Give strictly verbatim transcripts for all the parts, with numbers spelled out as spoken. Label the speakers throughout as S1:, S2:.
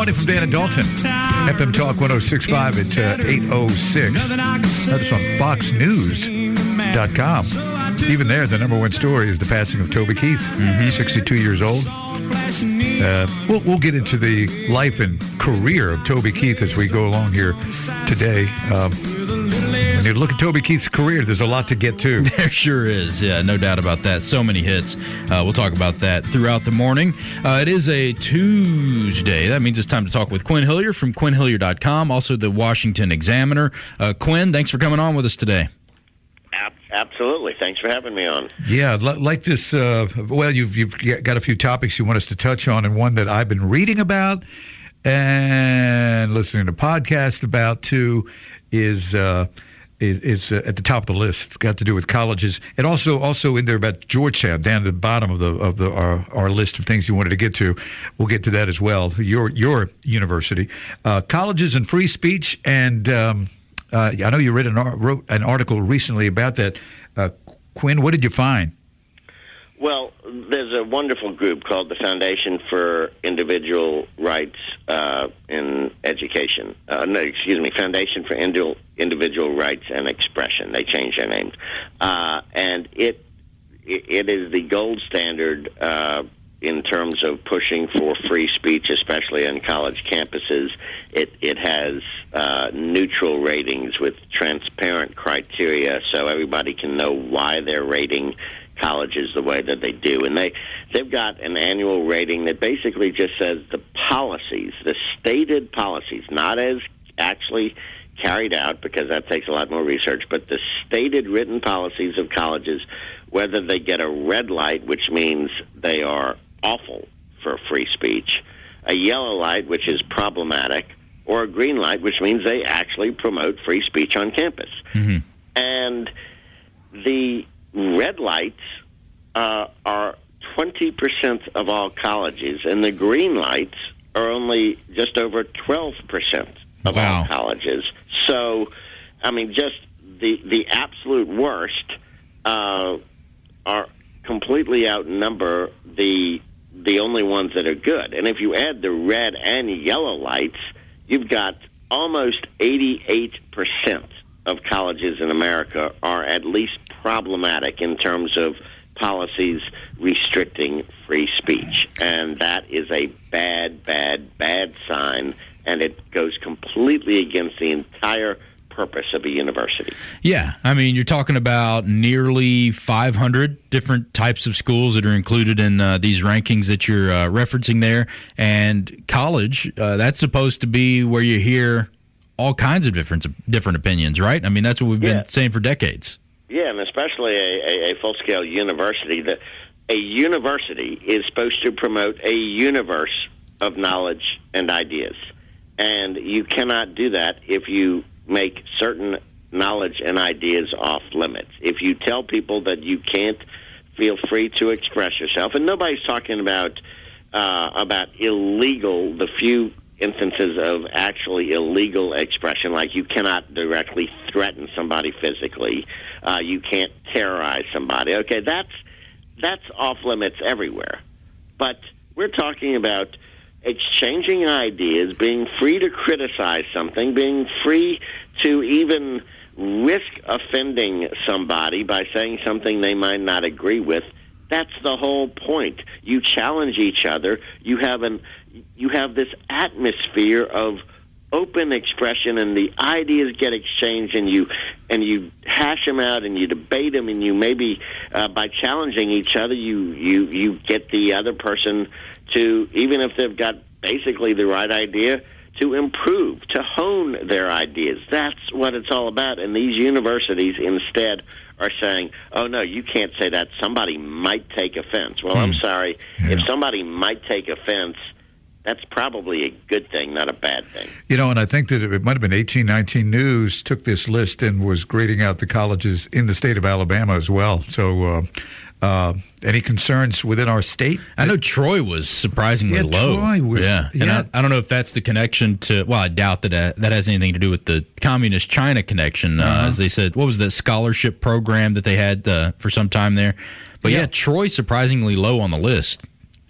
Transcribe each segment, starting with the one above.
S1: morning from Dan and Dalton. F M Talk one oh six point five. It's uh, eight oh six. That's on fox news dot com. Even there, the number one story is the passing of Toby Keith, mm-hmm. sixty-two years old. Uh, we'll, we'll get into the life and career of Toby Keith as we go along here today. Um, when you look at Toby Keith's career, there's a lot to get to.
S2: There sure is. Yeah, no doubt about that. So many hits. Uh, we'll talk about that throughout the morning. Uh, it is a Tuesday. That means it's time to talk with Quinn Hillier from quinn hillier dot com, also the Washington Examiner. Uh, Quinn, thanks for coming on with us today.
S3: Absolutely. Thanks for having me on.
S1: Yeah, like this, uh, well, you've, you've got a few topics you want us to touch on, and one that I've been reading about and listening to podcasts about, too, is uh, is, is uh, at the top of the list. It's got to do with colleges, and also also in there about Georgetown, down at the bottom of the of the our, our list of things you wanted to get to. We'll get to that as well. Your, your university. Uh, colleges and free speech, and... Um, Uh, I know you read an, wrote an article recently about that. Uh, Quinn, what did you find?
S3: Well, there's a wonderful group called the Foundation for Individual Rights uh, in Education. Uh, no, excuse me, Foundation for Indi- Individual Rights and Expression. They changed their name. Uh, and it it is the gold standard uh, in terms of pushing for free speech, especially on college campuses. It it has uh, neutral ratings with transparent criteria, so everybody can know why they're rating colleges the way that they do. And they, they've got an annual rating that basically just says the policies, the stated policies, not as actually carried out, because that takes a lot more research, but the stated written policies of colleges, whether they get a red light, which means they are awful for free speech, a yellow light, which is problematic, or a green light, which means they actually promote free speech on campus. Mm-hmm. And the red lights uh, are twenty percent of all colleges, and the green lights are only just over twelve percent of wow. all colleges. So, I mean, just the, the absolute worst uh, are completely outnumber the the only ones that are good. And if you add the red and yellow lights, you've got almost eighty-eight percent of colleges in America are at least problematic in terms of policies restricting free speech. And that is a bad, bad, bad sign, and it goes completely against the entire purpose of a university.
S2: Yeah, I mean, you're talking about nearly five hundred different types of schools that are included in uh, these rankings that you're uh, referencing there. And college, uh, that's supposed to be where you hear all kinds of different different opinions, right? I mean, that's what we've been yeah. saying for decades.
S3: Yeah, and especially a, a, a full-scale university. That a university is supposed to promote a universe of knowledge and ideas. And you cannot do that if you make certain knowledge and ideas off limits. If you tell people that you can't feel free to express yourself, and nobody's talking about uh, about illegal, the few instances of actually illegal expression, like you cannot directly threaten somebody physically, uh, you can't terrorize somebody. Okay, that's that's off limits everywhere. But we're talking about exchanging ideas, being free to criticize something, being free to even risk offending somebody by saying something they might not agree with. That's the whole point. You challenge each other. You have an you have this atmosphere of open expression, and the ideas get exchanged, and you and you hash them out, and you debate them, and you maybe uh, by challenging each other, you you you get the other person to, even if they've got basically the right idea, to improve, to hone their ideas. That's what it's all about. And these universities instead are saying, oh, no, you can't say that. Somebody might take offense. Well, mm. I'm sorry. Yeah. If somebody might take offense, that's probably a good thing, not a bad thing.
S1: You know, and I think that it might have been eighteen nineteen News took this list and was grading out the colleges in the state of Alabama as well. So uh, uh, any concerns within our state?
S2: I know Troy was surprisingly
S1: yeah,
S2: low.
S1: Troy was,
S2: yeah, and
S1: yeah.
S2: I, I don't know if that's the connection to, well, I doubt that uh, that has anything to do with the Communist China connection, uh, uh-huh. as they said. What was that scholarship program that they had uh, for some time there? But, yeah. yeah, Troy surprisingly low on the list.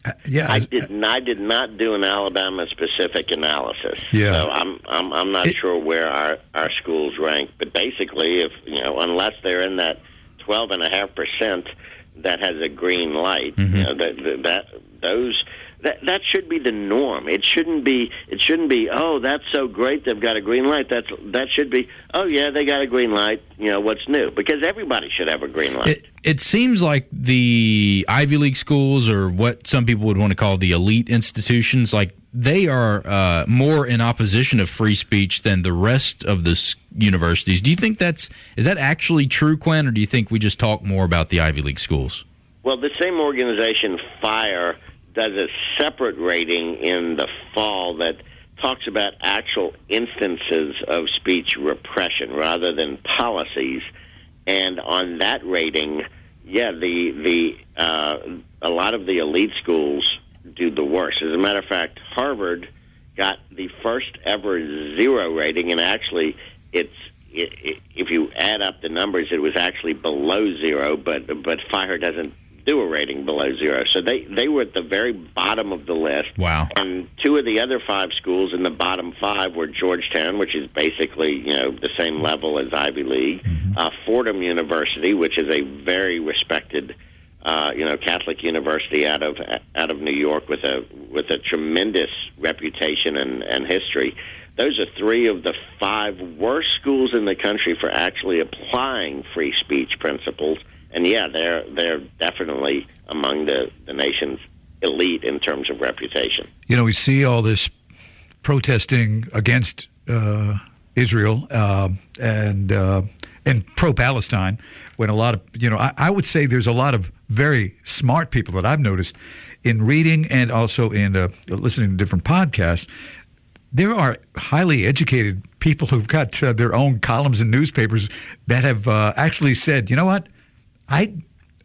S1: Uh, yeah,
S3: I did. I did not do an Alabama-specific analysis.
S1: Yeah.
S3: So I'm. I'm. I'm not
S1: it,
S3: sure where our, our schools rank. But basically, if you know, unless they're in that twelve and a half percent that has a green light,
S2: mm-hmm.
S3: you know, that that those. That that should be the norm. It shouldn't be. It shouldn't be. Oh, that's so great. They've got a green light. That's that should be. Oh yeah, they got a green light. You know what's new? Because everybody should have a green light.
S2: It, it seems like the Ivy League schools, or what some people would want to call the elite institutions, like they are uh, more in opposition of free speech than the rest of the s- universities. Do you think that's is that actually true, Quinn, or do you think we just talk more about the Ivy League schools?
S3: Well, the same organization, FIRE, does a separate rating in the fall that talks about actual instances of speech repression rather than policies. And on that rating, yeah, the the uh, a lot of the elite schools do the worst. As a matter of fact, Harvard got the first ever zero rating, and actually, it's it, it, if you add up the numbers, it was actually below zero. But but FIRE doesn't do a rating below zero. So they, they were at the very bottom of the list.
S2: Wow.
S3: And two of the other five schools in the bottom five were Georgetown, which is basically, you know, the same level as Ivy League, mm-hmm. uh, Fordham University, which is a very respected, uh, you know, Catholic university out of out of New York with a with a tremendous reputation and, and history. Those are three of the five worst schools in the country for actually applying free speech principles. And yeah, they're they're definitely among the, the nation's elite in terms of reputation.
S1: You know, we see all this protesting against uh, Israel uh, and uh, and pro-Palestine. When a lot of you know, I, I would say there's a lot of very smart people that I've noticed in reading and also in uh, listening to different podcasts. There are highly educated people who've got uh, their own columns in newspapers that have uh, actually said, you know what? I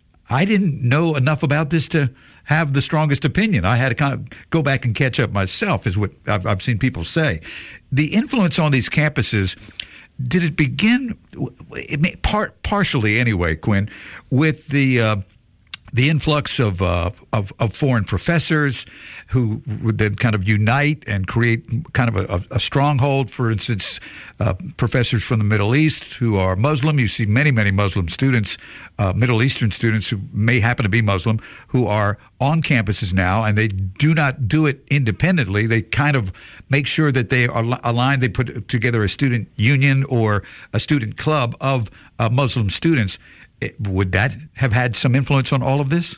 S1: I didn't know enough about this to have the strongest opinion. I had to kind of go back and catch up myself, is what I've, I've seen people say. The influence on these campuses, did it begin, it may, part, partially anyway, Quinn, with the uh, the influx of, uh, of of foreign professors who would then kind of unite and create kind of a, a stronghold. For instance, uh, professors from the Middle East who are Muslim. You see many, many Muslim students, uh, Middle Eastern students who may happen to be Muslim, who are on campuses now, and they do not do it independently. They kind of make sure that they are aligned. They put together a student union or a student club of uh, Muslim students. Would that have had some influence on all of this?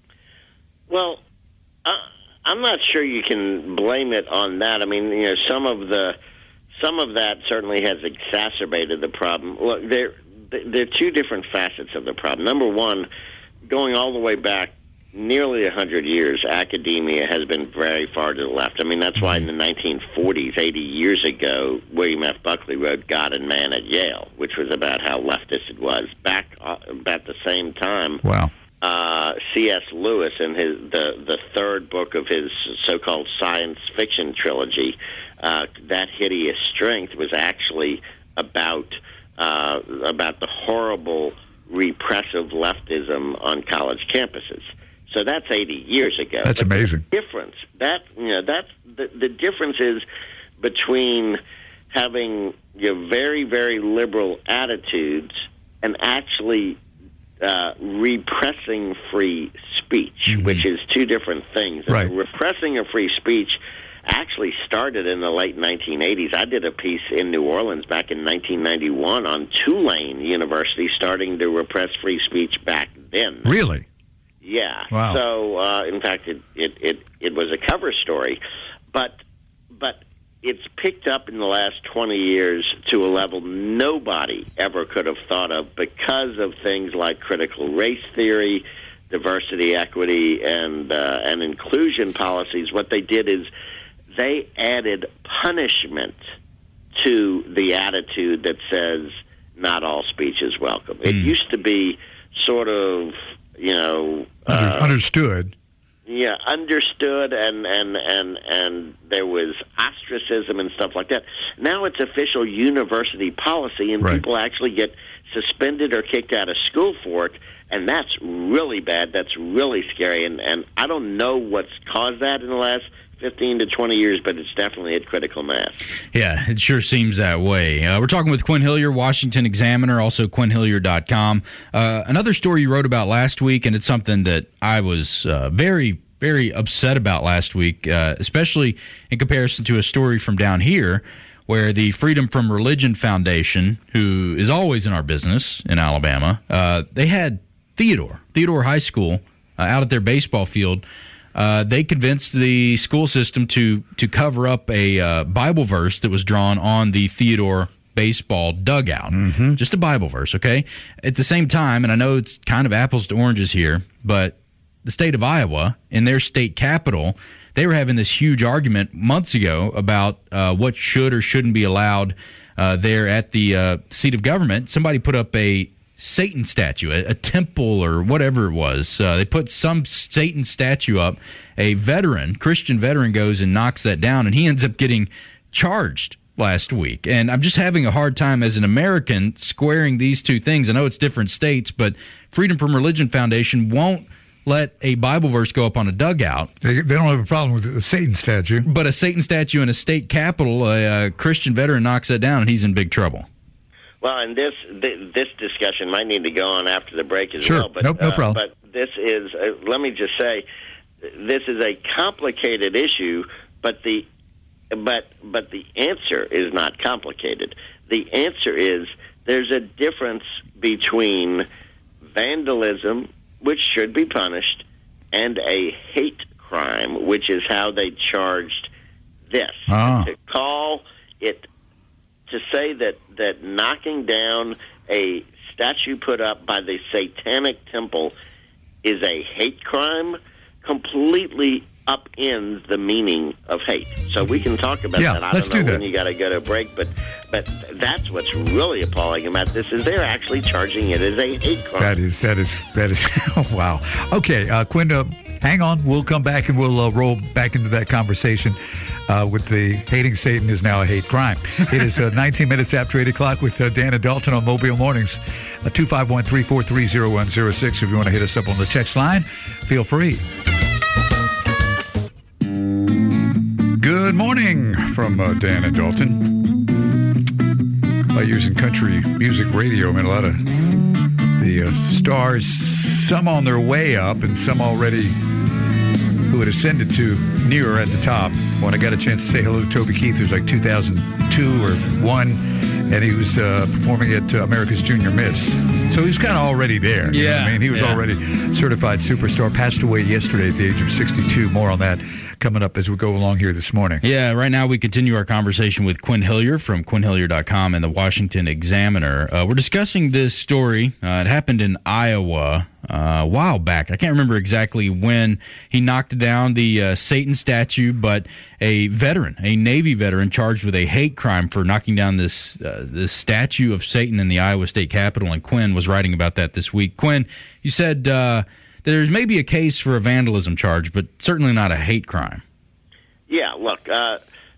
S3: Well, uh, I'm not sure you can blame it on that. I mean, you know, some of the some of that certainly has exacerbated the problem. Look, there there are two different facets of the problem. Number one, going all the way back nearly one hundred years, academia has been very far to the left. I mean, that's why in the nineteen forties, eighty years ago, William F. Buckley wrote God and Man at Yale, which was about how leftist it was. Back uh, about the same time,
S1: wow.
S3: uh, C S. Lewis, in his the, the third book of his so-called science fiction trilogy, uh, That Hideous Strength, was actually about uh, about the horrible repressive leftism on college campuses. So that's eighty years ago.
S1: That's
S3: but
S1: amazing.
S3: The difference that you know that's the, the difference is between having you know, very very liberal attitudes and actually uh, repressing free speech, mm-hmm. which is two different things.
S1: Right.
S3: And repressing of free speech actually started in the late nineteen eighties. I did a piece in New Orleans back in nineteen ninety-one on Tulane University starting to repress free speech back then.
S1: Really?
S3: Yeah.
S1: Wow.
S3: So, uh, in fact, it, it, it, it was a cover story, but but it's picked up in the last twenty years to a level nobody ever could have thought of because of things like critical race theory, diversity, equity, and uh, and inclusion policies. What they did is they added punishment to the attitude that says not all speech is welcome. It mm. used to be sort of, you know,
S1: uh, understood.
S3: Yeah, understood, and, and, and, and there was ostracism and stuff like that. Now it's official university policy, and
S1: right.
S3: people actually get suspended or kicked out of school for it, and that's really bad. That's really scary, and, and I don't know what's caused that in the last fifteen to twenty years, but it's definitely at critical mass.
S2: Yeah, it sure seems that way. Uh, we're talking with Quinn Hillier, Washington Examiner, also quinn hillier dot com. Uh, another story you wrote about last week, and it's something that I was uh, very, very upset about last week, uh, especially in comparison to a story from down here where the Freedom from Religion Foundation, who is always in our business in Alabama, uh, they had Theodore, Theodore High School, uh, out at their baseball field. Uh, they convinced the school system to to cover up a uh, Bible verse that was drawn on the Theodore baseball dugout. Mm-hmm. Just a Bible verse, okay? At the same time, and I know it's kind of apples to oranges here, but the state of Iowa, in their state capital, they were having this huge argument months ago about uh, what should or shouldn't be allowed uh, there at the uh, seat of government. Somebody put up a Satan statue, a, a temple or whatever it was. Uh, they put some Satan statue up. A veteran, Christian veteran, goes and knocks that down, and he ends up getting charged last week. And I'm just having a hard time as an American squaring these two things. I know it's different states, but Freedom from Religion Foundation won't let a Bible verse go up on a dugout.
S1: They, they don't have a problem with a Satan statue.
S2: But a Satan statue in a state capitol, a, a Christian veteran knocks that down, and he's in big trouble.
S3: Well, and this this discussion might need to go on after the break as
S1: sure.
S3: well. But,
S1: nope, no
S3: uh,
S1: problem.
S3: But this is, uh, let me just say, this is a complicated issue, but the but but the answer is not complicated. The answer is there's a difference between vandalism, which should be punished, and a hate crime, which is how they charged this.
S1: Ah.
S3: To call it, to say that, that knocking down a statue put up by the Satanic Temple is a hate crime completely upends the meaning of hate. So we can talk about
S1: yeah,
S3: that. I
S1: let's
S3: don't know
S1: do
S3: when
S1: that.
S3: you got to go to a break, but but that's what's really appalling about this is they're actually charging it as a hate crime.
S1: That is, that is, that is, wow. Okay, uh, Quinn, uh, hang on. We'll come back and we'll uh, roll back into that conversation uh, with the hating Satan is now a hate crime. It is uh, nineteen minutes after eight o'clock with uh, Dan and Dalton on Mobile Mornings. Uh, two five one, three four three, zero one zero six. If you want to hit us up on the text line, feel free. Good morning from uh, Dan and Dalton. By using country music radio, I mean, a lot of the uh, stars, some on their way up and some already who had ascended to nearer at the top. When I got a chance to say hello to Toby Keith, it was like two thousand two or one, and he was uh, performing at uh, America's Junior Miss. So he was kind of already there. You know what I mean, he was
S2: yeah.
S1: already certified superstar. Passed away yesterday at the age of sixty-two. More on that coming up as we go along here this morning.
S2: Yeah, right now we continue our conversation with Quinn Hillier from quinn hillier dot com and the Washington Examiner. Uh, we're discussing this story. Uh, it happened in Iowa uh, a while back. I can't remember exactly when he knocked down the uh, Satan statue, but a veteran, a Navy veteran, charged with a hate crime for knocking down this uh, this statue of Satan in the Iowa State Capitol, and Quinn was writing about that this week. Quinn, you said uh, there's maybe a case for a vandalism charge, but certainly not a hate crime.
S3: Yeah, look, uh,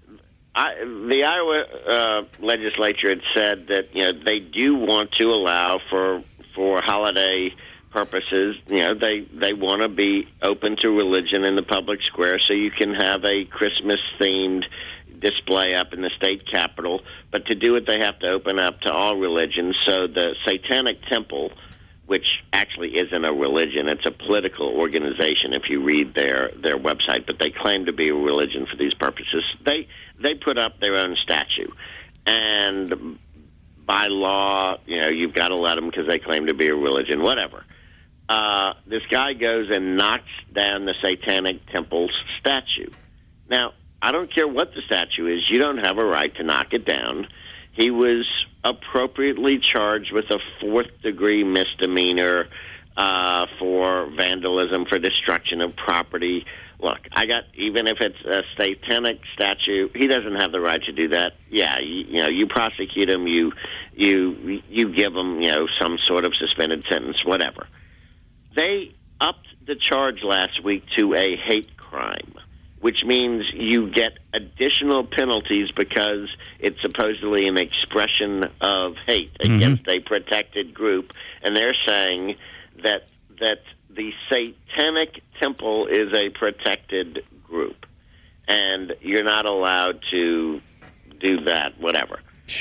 S3: I, the Iowa uh, legislature had said that you know they do want to allow for for holiday purposes. You know, they they want to be open to religion in the public square, so you can have a Christmas themed display up in the state capitol. But to do it, they have to open up to all religions. So the Satanic Temple, which actually isn't a religion, it's a political organization if you read their, their website, but they claim to be a religion for these purposes. They they put up their own statue. And by law, you know, you've got to let them because they claim to be a religion, whatever. Uh, this guy goes and knocks down the Satanic Temple's statue. Now, I don't care what the statue is. You don't have a right to knock it down. He was appropriately charged with a fourth-degree misdemeanor uh, for vandalism, for destruction of property. Look, I got, even if it's a satanic statue, he doesn't have the right to do that. Yeah, you, you know, you prosecute him, you, you, you give him, you know, some sort of suspended sentence, whatever. They upped the charge last week to a hate crime, which means you get additional penalties because it's supposedly an expression of hate
S1: Mm-hmm.
S3: against a protected group. And they're saying that that the Satanic Temple is a protected group, and you're not allowed to do that, whatever.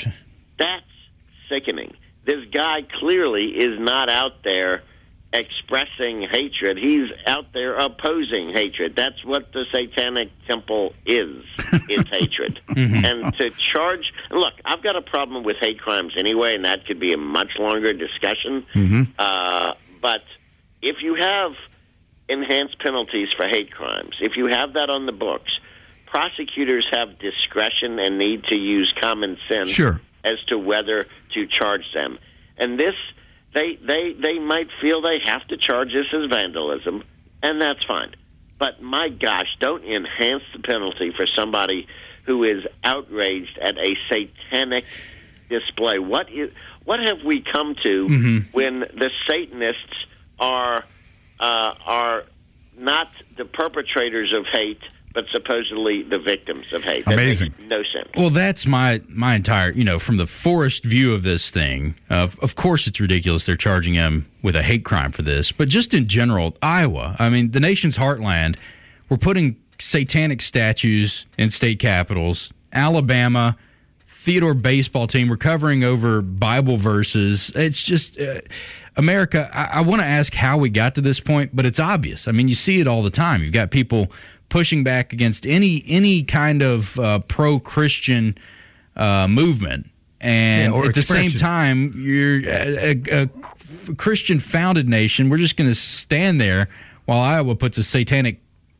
S3: That's sickening. This guy clearly is not out there expressing hatred. He's out there opposing hatred. That's what the Satanic Temple is, is hatred. Mm-hmm. And to charge... Look, I've got a problem with hate crimes anyway, and that could be a much longer discussion.
S1: Mm-hmm.
S3: Uh, but if you have enhanced penalties for hate crimes, if you have that on the books, prosecutors have discretion and need to use common sense
S1: Sure.
S3: as to whether to charge them. And this... They, they they might feel they have to charge this as vandalism, and that's fine. But my gosh, don't enhance the penalty for somebody who is outraged at a satanic display. What is what have we come to mm-hmm. when the Satanists are uh, are not the perpetrators of hate, but supposedly the victims of hate? That
S1: Amazing.
S3: makes no sense.
S2: Well, that's my my entire, you know, from the forest view of this thing, uh, of course it's ridiculous they're charging him with a hate crime for this. But just in general, Iowa, I mean, the nation's heartland, we're putting satanic statues in state capitals. Alabama, Theodore baseball team, we're covering over Bible verses. It's just... Uh, America, I, I want to ask how we got to this point, but it's obvious. I mean, you see it all the time. You've got people pushing back against any any kind of uh, pro-Christian uh, movement, and
S1: yeah, or
S2: at the
S1: expression.
S2: same time, you're a, a, a Christian-founded nation. We're just going to stand there while Iowa puts a satanic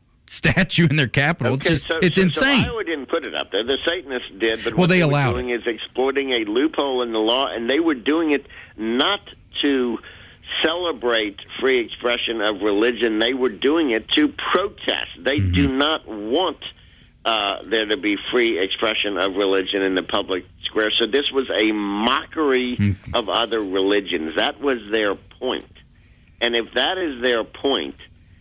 S2: statue in their capital.
S3: Okay,
S2: it's just,
S3: so,
S2: it's
S3: so,
S2: insane.
S3: So Iowa didn't put it up there. The Satanists did, but
S2: Well,
S3: what
S2: they
S3: they,
S2: allowed
S3: were doing
S2: it.
S3: is exploiting a loophole in the law, and they were doing it not to celebrate free expression of religion. They were doing it to protest. They mm-hmm. do not want uh, there to be free expression of religion in the public square. So this was a mockery mm-hmm. of other religions. That was their point. And if that is their point,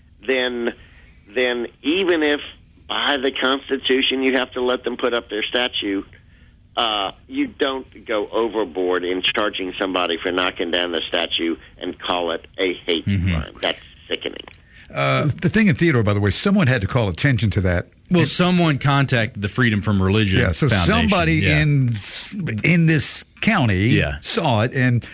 S3: then then even if by the Constitution you have to let them put up their statue, uh, you don't go overboard in charging somebody for knocking down the statue and call it a hate mm-hmm. crime. That's sickening.
S1: Uh, the thing in Theodore, by the way, someone had to call attention to that.
S2: Well, someone contacted the Freedom from Religion
S1: Yeah, so
S2: Foundation.
S1: somebody
S2: yeah.
S1: in in this county
S2: Yeah.
S1: saw it and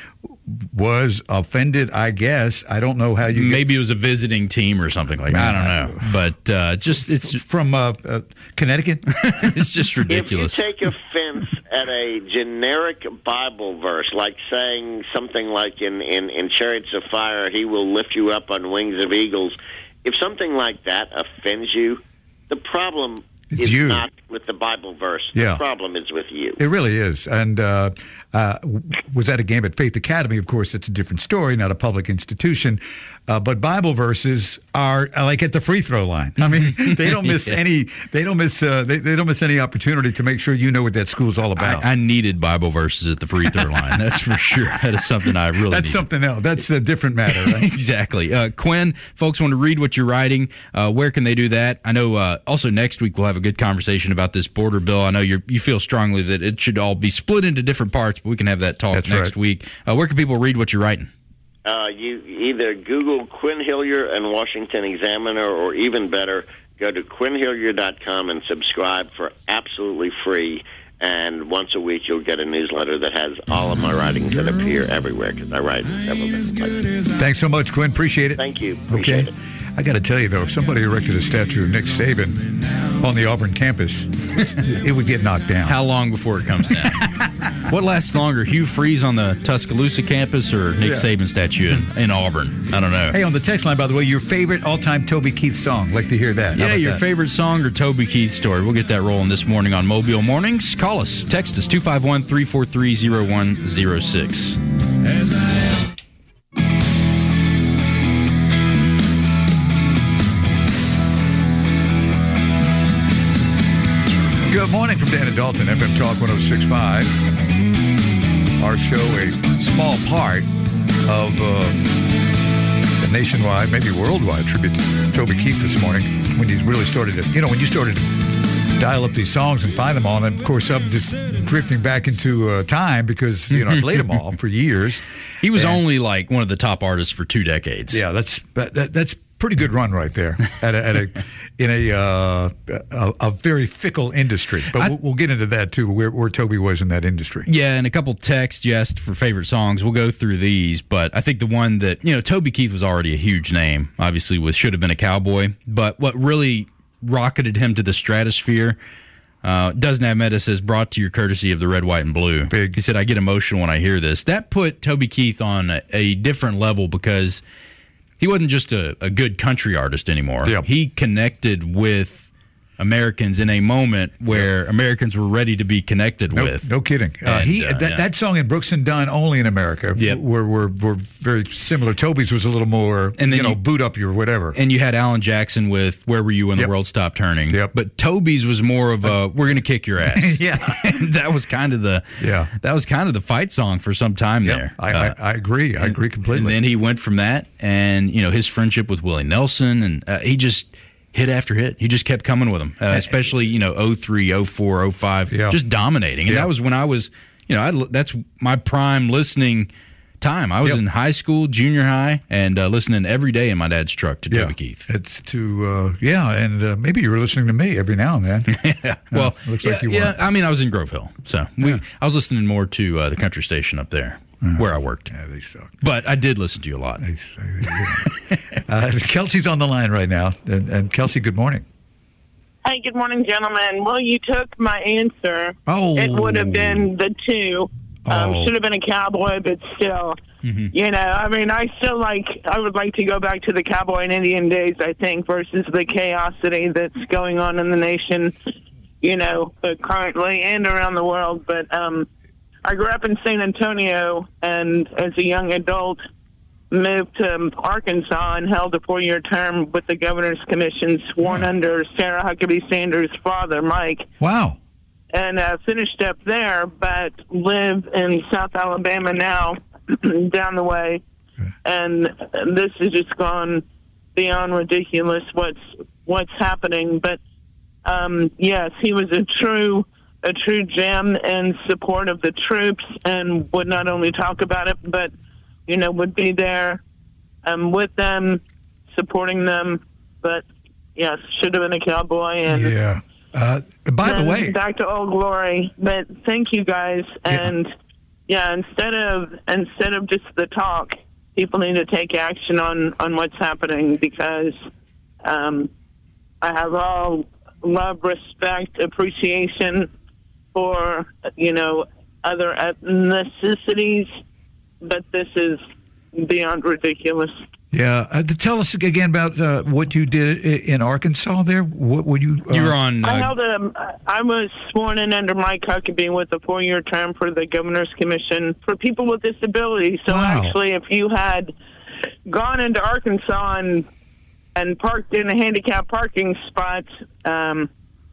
S1: was offended, I guess. I don't know how you...
S2: Maybe it was a visiting team or something like that. I don't know. But uh, just it's
S1: from uh, uh, Connecticut?
S2: It's just ridiculous.
S3: If you take offense at a generic Bible verse, like saying something like in, in, in Chariots of Fire, he will lift you up on wings of eagles, if something like that offends you, the problem
S1: It's
S3: is
S1: you.
S3: not with the Bible verse.
S1: Yeah.
S3: The problem is with you.
S1: It really is. And uh, uh, was at a game at Faith Academy. Of course, it's a different story, not a public institution. Uh, but Bible verses are like at the free throw line. I mean, they don't miss
S2: yeah.
S1: any. They don't miss. Uh, they, they don't miss any opportunity to make sure you know what that school's all about.
S2: I, I needed Bible verses at the free throw line. That's for sure. That is something I really.
S1: That's
S2: needed.
S1: something else. That's a different matter, right?
S2: Exactly. Uh, Quinn, folks want to read what you're writing. Uh, where can they do that? I know. Uh, also, next week we'll have a good conversation about this border bill. I know you you feel strongly that it should all be split into different parts, but we can have that talk
S1: That's
S2: next
S1: right.
S2: week. Uh, where can people read what you're writing?
S3: Uh, you either Google Quinn Hillier and Washington Examiner, or even better, go to quinn hillier dot com and subscribe for absolutely free. And once a week, you'll get a newsletter that has all of my writings that appear everywhere, because I write in several different places.
S1: Thanks so much, Quinn. Appreciate it.
S3: Thank you. Appreciate
S1: Okay.
S3: it.
S1: I got to tell you, though, if somebody erected a statue of Nick Saban on the Auburn campus, it would get knocked down.
S2: How long before it comes down? What lasts longer, Hugh Freeze on the Tuscaloosa campus or Nick
S1: Yeah.
S2: Saban statue in, in Auburn? I don't know.
S1: Hey, on the text line, by the way, your favorite all-time Toby Keith song. Like to hear that. How
S2: Yeah,
S1: about
S2: your
S1: that?
S2: favorite song or Toby Keith story. We'll get that rolling this morning on Mobile Mornings. Call us. Text us, two five one, three four three, zero one zero six.
S1: Good morning from Dan and Dalton, F M Talk one oh six point five. Our show, a small part of uh, the nationwide, maybe worldwide tribute to Toby Keith this morning when you really started to, you know, when you started to dial up these songs and find them all. And, of course, I'm just drifting back into uh, time because, you know, I played them all for years.
S2: He was
S1: and,
S2: only like one of the top artists for two decades.
S1: Yeah, that's that, that's pretty good run right there at a, at a in a, uh, a a very fickle industry. But I, we'll, we'll get into that too, where, where Toby was in that industry.
S2: Yeah, and a couple texts you asked for favorite songs. We'll go through these, but I think the one that, you know, Toby Keith was already a huge name, obviously with Should Have Been a Cowboy, but what really rocketed him to the stratosphere, uh, Doesn't Have Meta says, brought to your courtesy of the Red, White, and Blue.
S1: Big.
S2: He said, I get emotional when I hear this. That put Toby Keith on a, a different level because he wasn't just a, a good country artist anymore.
S1: Yep.
S2: He connected with Americans in a moment where yep. Americans were ready to be connected
S1: no,
S2: with.
S1: No kidding. Uh,
S2: and,
S1: he
S2: uh,
S1: that,
S2: yeah.
S1: that song in Brooks and Dunn, Only in America,
S2: yep.
S1: were, were were very similar. Toby's was a little more,
S2: and then
S1: you know,
S2: you,
S1: boot up your whatever.
S2: And you had Alan Jackson with Where Were You When
S1: yep.
S2: the World Stopped Turning.
S1: Yep.
S2: But Toby's was more of a, we're going to kick your ass.
S1: yeah.
S2: And that was kind of the
S1: yeah.
S2: that was kind of the fight song for some time
S1: yep.
S2: there.
S1: I,
S2: uh,
S1: I, I agree. I agree completely.
S2: And then he went from that and, you know, his friendship with Willie Nelson, and uh, he just hit after hit. He just kept coming with them, uh, especially, you know, oh three, oh four, oh five,
S1: yeah.
S2: just dominating. And
S1: yeah.
S2: that was when I was, you know, I, that's my prime listening time. I was
S1: yep.
S2: in high school, junior high, and uh, listening every day in my dad's truck to
S1: yeah.
S2: Toby Keith.
S1: It's to, uh, yeah, and uh, maybe you were listening to me every now and then.
S2: yeah. Well,
S1: uh, looks
S2: yeah,
S1: like you
S2: yeah,
S1: were.
S2: I mean, I was in Grove Hill, so we,
S1: Yeah.
S2: I was listening more to uh, the country station up there. Uh, where I worked.
S1: Yeah, they suck.
S2: But I did listen to you a lot.
S1: They, they, uh, Kelsey's on the line right now. And, and Kelsey, good morning.
S4: Hey, good morning, gentlemen. Well, you took my answer.
S1: Oh.
S4: It would have been the two. Um,
S1: Oh.
S4: Should have been a cowboy, but still.
S2: Mm-hmm.
S4: You know, I mean, I still like, I would like to go back to the cowboy and Indian days, I think, versus the chaosity that's going on in the nation, you know, uh, currently and around the world. But um, I grew up in San Antonio, and as a young adult, moved to Arkansas and held a four-year term with the Governor's Commission, sworn
S1: Wow.
S4: under Sarah Huckabee Sanders' father, Mike,
S1: Wow.
S4: and uh, finished up there, but live in South Alabama now, down the way.
S1: Okay.
S4: And this has just gone beyond ridiculous what's what's happening. But um, yes, he was a true a true gem in support of the troops, and would not only talk about it, but you know, would be there um, with them, supporting them. But yes, should have been a cowboy. And
S1: Yeah. Uh, by the
S4: then
S1: way,
S4: back to old glory. But thank you guys.
S1: Yeah.
S4: And yeah, instead of instead of just the talk, people need to take action on on what's happening, because um, I have all love, respect, appreciation for, you know, other ethnicities, but this is beyond ridiculous.
S1: yeah. Uh, to tell us again about uh, what you did i- in Arkansas there. What would you? Uh,
S2: You were on.
S4: I
S2: Uh,
S4: held a, I was sworn in under Mike Huckabee with a four-year term for the Governor's Commission for people with disabilities. So
S1: Wow.
S4: actually, if you had gone into Arkansas and and parked in a handicap parking spot, um,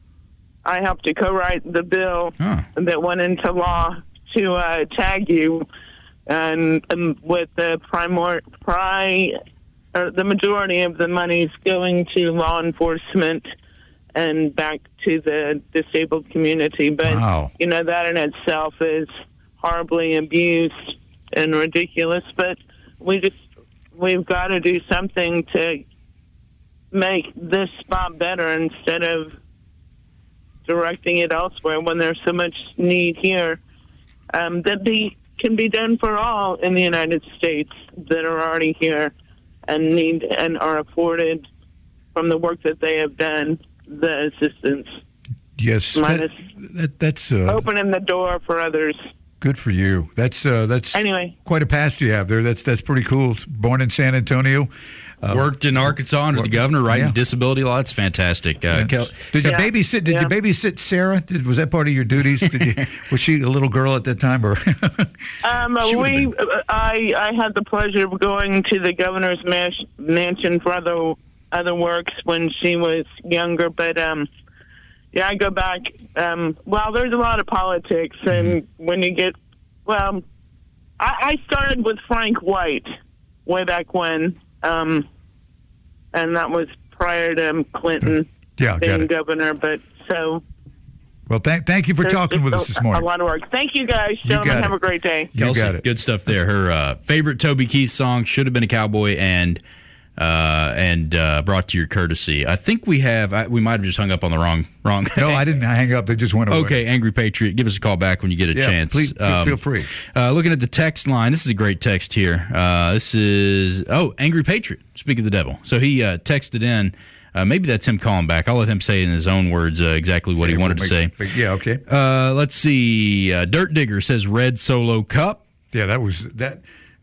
S4: I helped to co-write the bill
S2: Huh.
S4: that went into law to uh, tag you, and um, with the primor pri, or the majority of the monies going to law enforcement and back to the disabled community. But
S1: Wow.
S4: you know, that in itself is horribly abused and ridiculous. But we just we've got to do something to make this spot better instead of directing it elsewhere when there's so much need here. Um, that be can be done for all in the United States that are already here and need and are afforded from the work that they have done the assistance.
S1: yes.
S4: minus
S1: That, that, that's uh,
S4: Opening the door for others.
S1: good for you. That's uh, that's
S4: Anyway.
S1: quite a past you have there. That's that's pretty cool. Born in San Antonio. Uh,
S2: worked in Arkansas under the governor, writing
S1: yeah.
S2: disability law. It's fantastic. Uh, Kel-
S1: Did you
S4: Yeah.
S1: babysit? Did
S4: Yeah.
S1: you babysit Sarah? Did, was that part of your duties? Did you, was she a little girl at that time, or?
S4: Um,
S1: She would've
S4: we,
S1: been.
S4: uh, I, I had the pleasure of going to the governor's mas- mansion for other other works when she was younger. But um, yeah, I go back. Um, well, there's a lot of politics, and
S1: Mm-hmm.
S4: when you get, well, I, I started with Frank White way back when, Um, and that was prior to Clinton
S1: Yeah, got
S4: being
S1: it.
S4: governor. But so
S1: Well, thank thank you for
S4: there's
S1: talking
S4: just
S1: with
S4: a,
S1: us this morning.
S4: A lot of work. Thank you, guys.
S1: You
S4: Gentlemen,
S1: got
S4: have
S1: it.
S4: a great day.
S1: You
S2: Kelsey,
S1: got it.
S2: good stuff there. Her uh, favorite Toby Keith song, Should Have Been a Cowboy, and uh, and uh, brought to your courtesy. I think we have, I, we might have just hung up on the wrong. wrong.
S1: No, I didn't hang up. They just went away.
S2: Okay, Angry Patriot, give us a call back when you get a
S1: Yeah,
S2: chance.
S1: please, please feel free.
S2: Uh, looking at the text line, this is a great text here. Uh, this is, oh, Angry Patriot, speak of the devil. So he uh, texted in. Uh, maybe that's him calling back. I'll let him say in his own words uh, exactly what
S1: Yeah,
S2: he wanted
S1: we'll
S2: to say.
S1: make- Yeah, okay.
S2: Uh, let's see. Uh, Dirt Digger says Red Solo Cup.
S1: Yeah, that was that.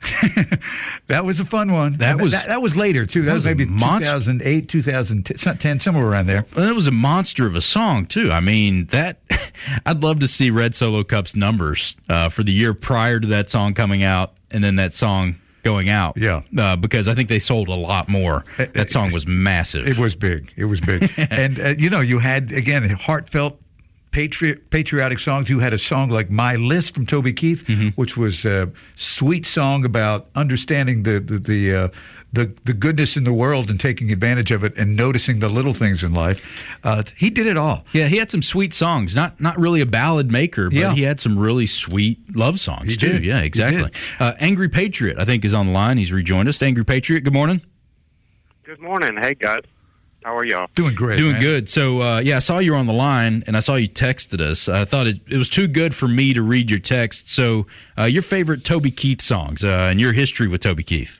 S1: That was a fun one.
S2: That was-
S1: that, that was later too. That,
S2: that
S1: was,
S2: was a
S1: maybe
S2: monster-
S1: two thousand eight, two thousand ten, somewhere around there.
S2: Well, it was a monster of a song too. I mean, that I'd love to see Red Solo Cup's numbers uh, for the year prior to that song coming out, and then that song going out.
S1: Yeah.
S2: uh, because I think they sold a lot more. That song was massive.
S1: It was big. It was big. And uh, you know, you had again heartfelt. Patriot, patriotic songs. You had a song like "My List" from Toby Keith,
S2: Mm-hmm.
S1: which was a sweet song about understanding the the the, uh, the the goodness in the world and taking advantage of it and noticing the little things in life. Uh, he did it all.
S2: Yeah, he had some sweet songs. Not not really a ballad maker, but
S1: Yeah.
S2: he had some really sweet love songs
S1: He
S2: too.
S1: did.
S2: Yeah,
S1: He
S2: exactly.
S1: did.
S2: Uh, Angry Patriot, I think, is on the line. He's rejoined us. Angry Patriot, good morning.
S5: Good morning. Hey, guys. How are y'all?
S1: Doing great.
S2: Doing
S1: man.
S2: good. So, uh, yeah, I saw you were on the line, and I saw you texted us. I thought it, it was too good for me to read your text. So, uh, your favorite Toby Keith songs uh, and your history with Toby Keith.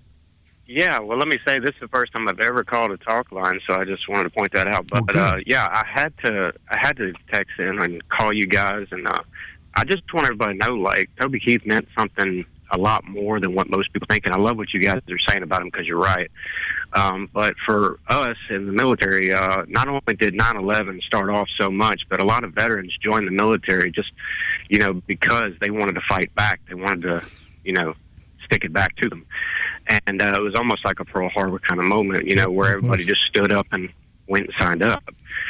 S5: Yeah, well, let me say this is the first time I've ever called a talk line, so I just wanted to point that out. But
S1: Well,
S5: uh,
S1: good.
S5: yeah, I had to I had to text in and call you guys, and uh, I just want everybody to know, like, Toby Keith meant something a lot more than what most people think, and I love what you guys are saying about him because you're right. Um, but for us in the military, uh, not only did nine eleven start off so much, but a lot of veterans joined the military just, you know, because they wanted to fight back. They wanted to, you know, stick it back to them. And uh, it was almost like a Pearl Harbor kind of moment, you know, where everybody just stood up and went and signed up.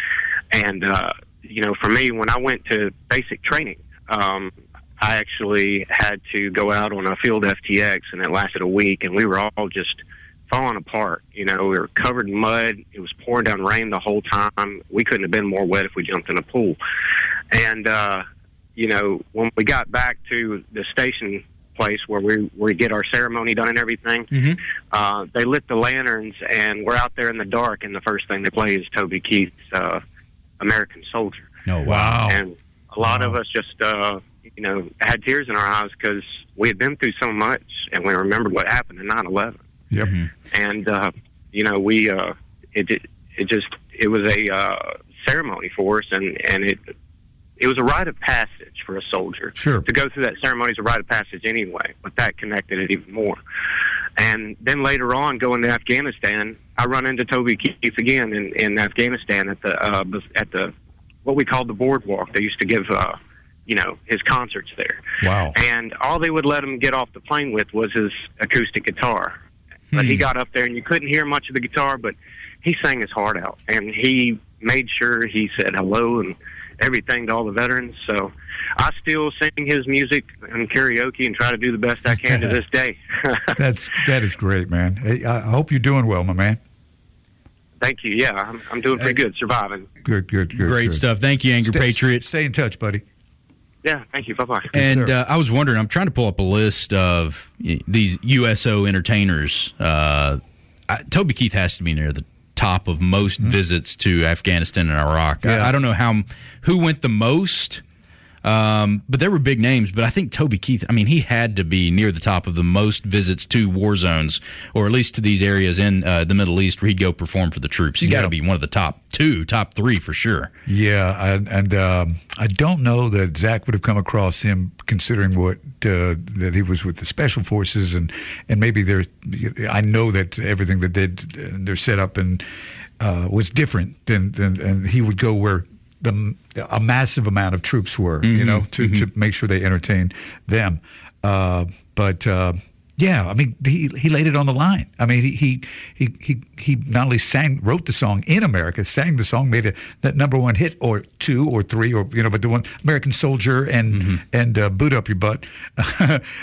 S5: And, uh, you know, for me, when I went to basic training, um, I actually had to go out on a field F T X, and it lasted a week, and we were all just falling apart. You know, we were covered in mud. It was pouring down rain the whole time. We couldn't have been more wet if we jumped in a pool. And, uh, you know, when we got back to the station place where we, where we get our ceremony done and everything,
S2: Mm-hmm.
S5: uh, they lit the lanterns, and we're out there in the dark, and the first thing they play is Toby Keith's uh, American Soldier.
S2: Oh,
S1: Wow.
S5: And a lot
S1: Wow.
S5: of us just, uh, you know, had tears in our eyes because we had been through so much, and we remembered what happened in nine eleven.
S1: Yep.
S5: And, uh, you know, we, uh, it, it, it just, it was a uh, ceremony for us, and, and it, it was a rite of passage for a soldier.
S1: Sure.
S5: To go through that ceremony is a rite of passage anyway, but that connected it even more. And then later on, going to Afghanistan, I run into Toby Keith again in, in Afghanistan at the, uh, at the, what we called the boardwalk. They used to give, uh, you know, his concerts there.
S1: Wow.
S5: And all they would let him get off the plane with was his acoustic guitar. But he got up there, and you couldn't hear much of the guitar, but he sang his heart out. And he made sure he said hello and everything to all the veterans. So I still sing his music and karaoke and try to do the best I can to this day.
S1: That's that is great, man. Hey, I hope you're doing well, my man.
S5: Thank you. Yeah, I'm, I'm doing pretty good, surviving.
S1: Good, good, good.
S2: Great
S1: good.
S2: stuff. Thank you, Angry
S1: Stay,
S2: Patriot.
S1: Stay in touch, buddy.
S5: Yeah, thank you. Bye-bye.
S2: And
S1: sir.
S2: uh, I was wondering, I'm trying to pull up a list of y- these U S O entertainers. Uh, I, Toby Keith has to be near the top of most visits to Afghanistan and Iraq.
S1: Yeah.
S2: I, I don't know how who went the most, um, but there were big names. But I think Toby Keith, I mean, he had to be near the top of the most visits to war zones, or at least to these areas in uh, the Middle East where he'd go perform for the troops. He's got
S1: Yeah.
S2: to be one of the top two, top three for sure.
S1: Yeah, and, and um, I don't know that Zach would have come across him, considering what uh, that he was with the special forces, and and maybe there. I know that everything that they did, and their setup and uh, was different than than, and he would go where the a massive amount of troops were, you know, to, to make sure they entertained them. Uh, but. Uh, Yeah, I mean, he he laid it on the line. I mean, he he he he, he not only sang, wrote the song in America, sang the song, made a that number one hit or two or three or you know, but the one American Soldier and
S2: Mm-hmm.
S1: and uh, Boot Up Your Butt. I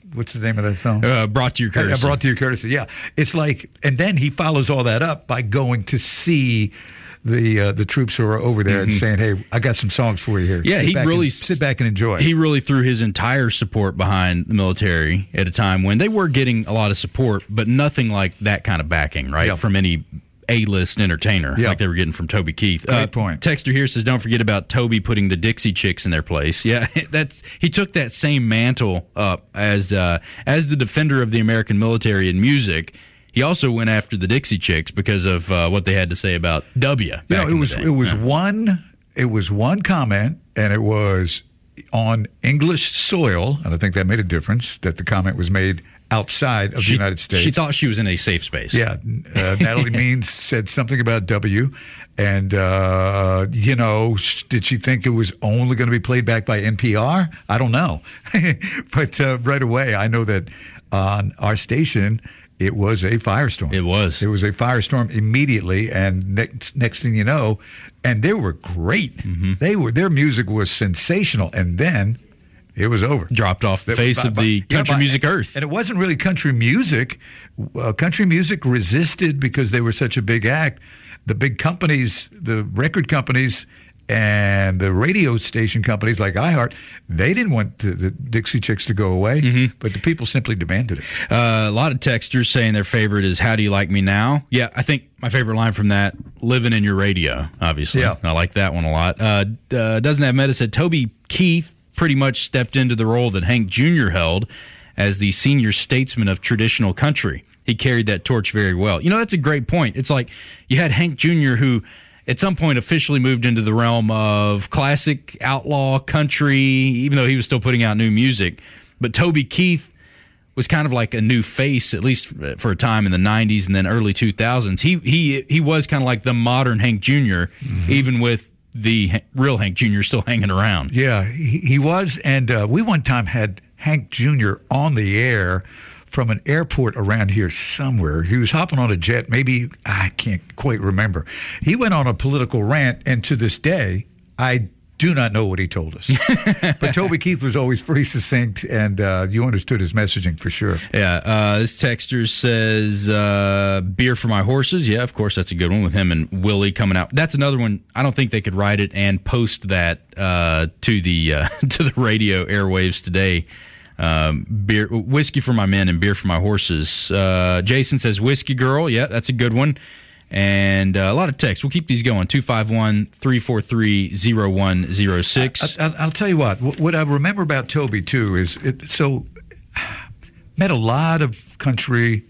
S1: what's the name of that song?
S2: Uh, brought to your courtesy.
S1: Uh, brought to your courtesy. Yeah, it's like, and then he follows all that up by going to see the uh, the troops who are over there mm-hmm. and saying, "Hey, I got some songs for you here."
S2: Yeah,
S1: sit
S2: he really
S1: and, sit back and enjoy.
S2: He really threw his entire support behind the military at a time when they were getting a lot of support, but nothing like that kind of backing, right,
S1: yeah.
S2: from any A-list entertainer
S1: yeah.
S2: like they were getting from Toby Keith.
S1: Great
S2: uh,
S1: point.
S2: Texter here says, "Don't forget about Toby putting the Dixie Chicks in their place." Yeah, that's he took that same mantle up as uh, as the defender of the American military in music. He also went after the Dixie Chicks because of uh, what they had to say about W.
S1: You know, it was it was yeah. one it was one comment, and it was on English soil, and I think that made a difference that the comment was made outside of
S2: she,
S1: the United States.
S2: She thought she was in a safe space.
S1: Yeah, uh, Natalie Means said something about W, and uh, you know, did she think it was only going to be played back by N P R? I don't know, but uh, right away I know that on our station. It was a firestorm.
S2: It was.
S1: It was a firestorm immediately, and next next thing you know, and they were great. Mm-hmm. They were their music was sensational, and then it was over.
S2: Dropped off the face by, of the by, country yeah, by, music earth.
S1: And it wasn't really country music. Uh, country music resisted because they were such a big act. The big companies, the record companies, and the radio station companies like iHeart, they didn't want the, the Dixie Chicks to go away, mm-hmm. but the people simply demanded it.
S2: Uh, a lot of texters saying their favorite is "How Do You Like Me Now?" Yeah, I think my favorite line from that, "Living in Your Radio," obviously. Yeah. I like that one a lot. Uh, uh, Doesn't Have Meta said Toby Keith pretty much stepped into the role that Hank Junior held as the senior statesman of traditional country. He carried that torch very well. You know, that's a great point. It's like you had Hank Junior who at some point officially moved into the realm of classic outlaw country, even though he was still putting out new music. But Toby Keith was kind of like a new face, at least for a time in the nineties and then early two thousands. He he he was kind of like the modern Hank Junior, mm-hmm. even with the real Hank Junior still hanging around.
S1: Yeah, he, he was. And uh, we one time had Hank Junior on the air from an airport around here somewhere. He was hopping on a jet, maybe, I can't quite remember. He went on a political rant, and to this day, I do not know what he told us. But Toby Keith was always pretty succinct, and uh, you understood his messaging for sure.
S2: Yeah, uh, this texter says, uh, "Beer for My Horses." Yeah, of course, that's a good one with him and Willie coming out. That's another one. I don't think they could write it and post that uh, to the uh, to the radio airwaves today. Um, beer, whiskey for my men and beer for my horses. Uh, Jason says Whiskey Girl. Yeah, that's a good one. And uh, a lot of text. We'll keep these going. two five one, three four three, zero one zero six.
S1: I, I, I'll tell you what. What I remember about Toby, too, is it, so met a lot of country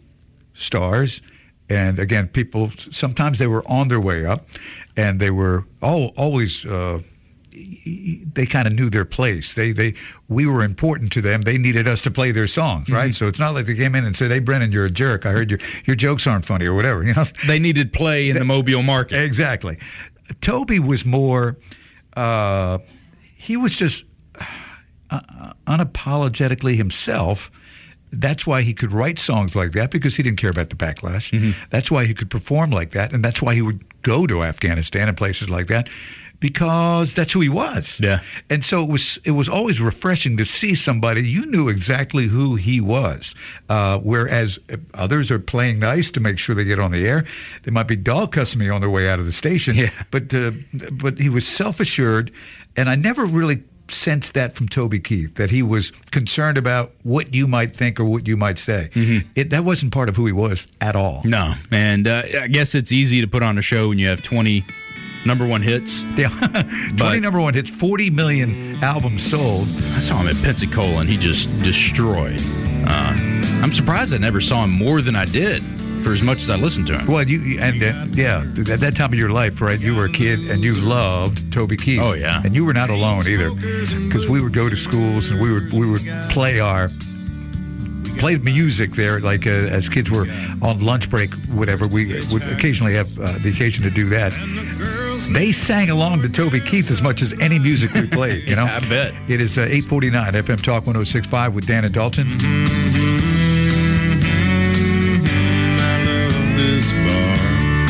S1: stars. And, again, people, sometimes they were on their way up. And they were all, always... Uh, they kind of knew their place. They, they, we were important to them. They needed us to play their songs, right? Mm-hmm. So it's not like they came in and said, "Hey, Brennan, you're a jerk. I heard your your jokes aren't funny," or whatever. You know,
S2: they needed play in the Mobile market.
S1: Exactly. Toby was more. Uh, he was just uh, unapologetically himself. That's why he could write songs like that, because he didn't care about the backlash. Mm-hmm. That's why he could perform like that, and that's why he would go to Afghanistan and places like that. Because that's who he was.
S2: Yeah.
S1: And so it was it was always refreshing to see somebody, you knew exactly who he was. Uh, whereas others are playing nice to make sure they get on the air. They might be dog cussing me on their way out of the station.
S2: Yeah.
S1: But, uh, but he was self-assured, and I never really sensed that from Toby Keith, that he was concerned about what you might think or what you might say. Mm-hmm. It, that wasn't part of who he was at all.
S2: No. And uh, I guess it's easy to put on a show when you have twenty number one hits.
S1: Yeah, twenty but, number one hits, forty million albums sold.
S2: I saw him at Pensacola, and he just destroyed. Uh, I'm surprised I never saw him more than I did for as much as I listened to him.
S1: Well, you and uh, yeah, at that time of your life, right? You were a kid, and you loved Toby Keith.
S2: Oh yeah,
S1: and you were not alone either, because we would go to schools and we would we would play our. Played music there, like uh, as kids were on lunch break, whatever. We would occasionally have uh, the occasion to do that. They sang along to Toby Keith as much as any music we played, you know?
S2: I bet.
S1: It is uh, eight forty-nine F M Talk one oh six point five with Dan and Dalton.
S6: I love this bar.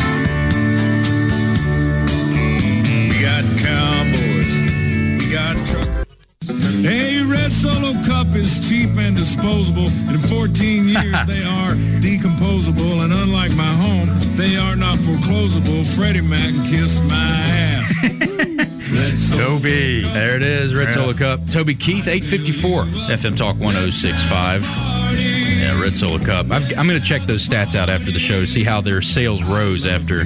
S6: We got cowboys, we got truckers. Hey, Red Solo Cup is cheap and disposable. And in fourteen years, they are decomposable. And unlike my home, they are not foreclosable. Freddie Mac kissed my ass. Red Solo.
S1: Toby.
S2: There it is, Red
S1: Yeah.
S2: Solo Cup. Toby Keith, eight fifty-four, F M Talk one oh six point five. Yeah, Red Solo Cup. I've, I'm going to check those stats out after the show to see how their sales rose after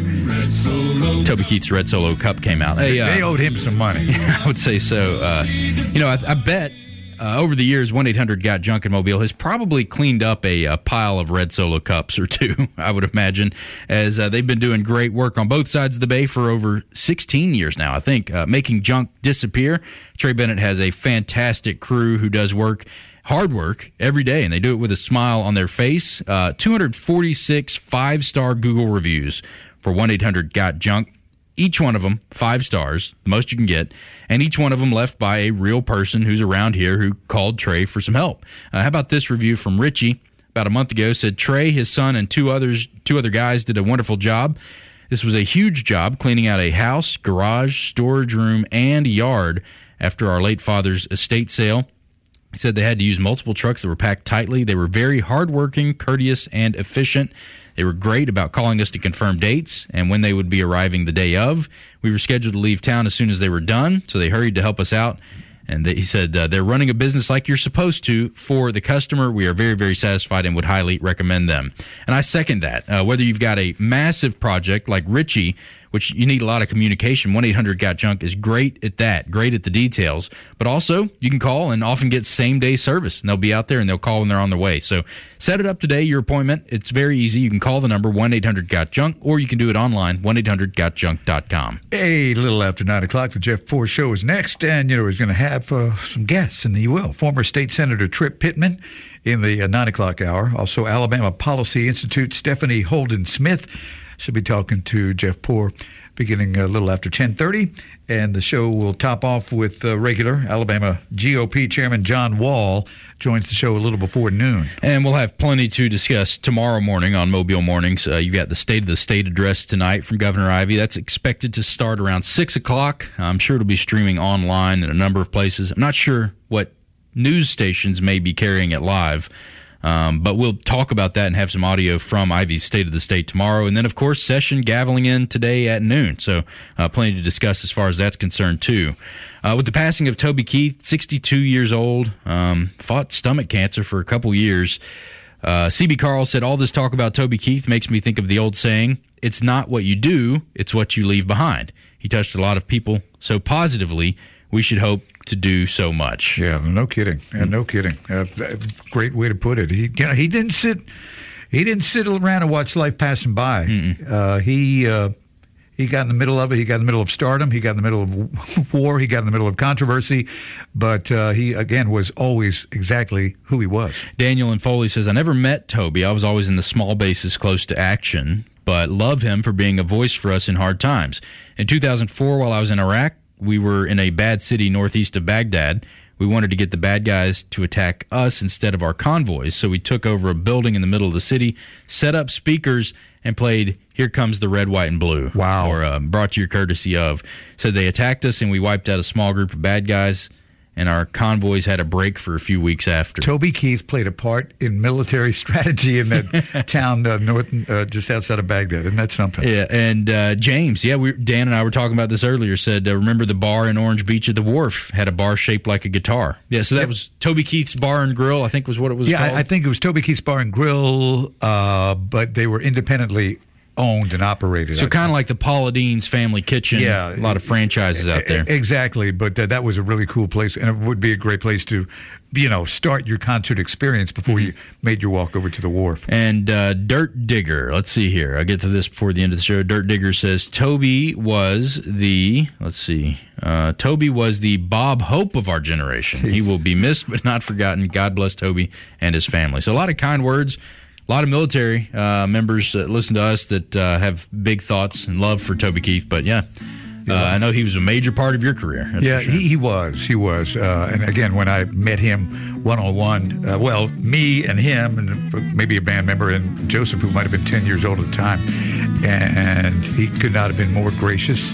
S2: Toby Keith's Red Solo Cup came out. Hey, uh,
S1: They owed him some money.
S2: I would say so. Uh, you know, I, I bet uh, over the years, one eight hundred got junk in Mobile has probably cleaned up a, a pile of Red Solo Cups or two, I would imagine, as uh, they've been doing great work on both sides of the bay for over sixteen years now, I think, uh, making junk disappear. Trey Bennett has a fantastic crew who does work, hard work, every day, and they do it with a smile on their face. Uh, two hundred forty-six five-star Google reviews for one eight hundred got junk. Each one of them, five stars, the most you can get, and each one of them left by a real person who's around here who called Trey for some help. Uh, how about this review from Richie about a month ago? Said Trey, his son, and two others, two other guys did a wonderful job. This was a huge job cleaning out a house, garage, storage room, and yard after our late father's estate sale. He said they had to use multiple trucks that were packed tightly. They were very hardworking, courteous, and efficient. They were great about calling us to confirm dates and when they would be arriving the day of. We were scheduled to leave town as soon as they were done, so they hurried to help us out. And they, he said, uh, they're running a business like you're supposed to for the customer. We are very, very satisfied and would highly recommend them. And I second that. Uh, whether you've got a massive project like Richie, which you need a lot of communication, one eight hundred got junk is great at that, great at the details. But also, you can call and often get same-day service. And they'll be out there and they'll call when they're on their way. So set it up today, your appointment. It's very easy. You can call the number one eight hundred got junk, or you can do it online, one eight hundred got junk dot com.
S1: A little after nine o'clock, the Jeff Poor Show is next, and you know he's going to have uh, some guests, and he will. Former State Senator Tripp Pittman in the uh, nine o'clock hour. Also, Alabama Policy Institute Stephanie Holden Smith should be talking to Jeff Poor beginning a little after ten thirty, and the show will top off with uh, regular Alabama G O P Chairman John Wall joins the show a little before noon.
S2: And we'll have plenty to discuss tomorrow morning on Mobile Mornings. Uh, you've got the State of the State address tonight from Governor Ivey. That's expected to start around six o'clock. I'm sure it'll be streaming online in a number of places. I'm not sure what news stations may be carrying it live. Um, but we'll talk about that and have some audio from Ivey's State of the State tomorrow. And then, of course, session gaveling in today at noon. So uh, plenty to discuss as far as that's concerned, too. Uh, with the passing of Toby Keith, sixty-two years old, um, fought stomach cancer for a couple years. Uh, C B Carl said, all this talk about Toby Keith makes me think of the old saying, it's not what you do, it's what you leave behind. He touched a lot of people so positively, we should hope to do so much.
S1: Yeah, no kidding. Yeah, no kidding. Uh, great way to put it. He, you know, he didn't sit. He didn't sit around and watch life passing by. Uh, he uh, he got in the middle of it. He got in the middle of stardom. He got in the middle of war. He got in the middle of controversy. But uh, he again was always exactly who he was.
S2: Daniel and Foley says, I never met Toby. I was always in the small bases close to action, but love him for being a voice for us in hard times. In two thousand four, while I was in Iraq, we were in a bad city northeast of Baghdad. We wanted to get the bad guys to attack us instead of our convoys, so we took over a building in the middle of the city, set up speakers, and played Here Comes the Red, White, and Blue.
S1: Wow.
S2: Or uh, brought to your courtesy of. So they attacked us, and we wiped out a small group of bad guys, and our convoys had a break for a few weeks after.
S1: Toby Keith played a part in military strategy in that town uh, north, uh, just outside of Baghdad. Isn't that something?
S2: Yeah, and uh, James, yeah, we, Dan and I were talking about this earlier, said, uh, remember the bar in Orange Beach at the Wharf had a bar shaped like a guitar. Yeah, so that yep. was Toby Keith's Bar and Grill, I think was what it was
S1: yeah,
S2: called.
S1: Yeah, I, I think it was Toby Keith's Bar and Grill, uh, but they were independently owned and operated.
S2: So kind of like the Paula Dean's Family Kitchen. Yeah. A lot of franchises out there.
S1: Exactly. But uh, that was a really cool place, and it would be a great place to, you know, start your concert experience before mm-hmm. you made your walk over to the wharf.
S2: And uh, Dirt Digger, let's see here. I'll get to this before the end of the show. Dirt Digger says, Toby was the, let's see, uh, Toby was the Bob Hope of our generation. He will be missed but not forgotten. God bless Toby and his family. So a lot of kind words. A lot of military uh, members that listen to us that uh, have big thoughts and love for Toby Keith. But, yeah, yeah. Uh, I know he was a major part of your career.
S1: Yeah,
S2: sure.
S1: he, he was. He was. Uh, and, again, when I met him one-on-one, uh, well, me and him and maybe a band member and Joseph, who might have been ten years old at the time, and he could not have been more gracious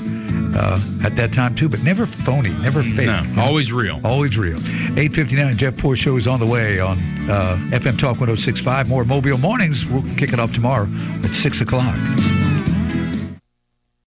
S1: uh, at that time, too, but never phony, never fake.
S2: No,
S1: you know?
S2: always real.
S1: Always real. eight fifty-nine, Jeff Poor Show is on the way on uh, F M Talk one oh six point five. More Mobile Mornings. We'll kick it off tomorrow at six o'clock.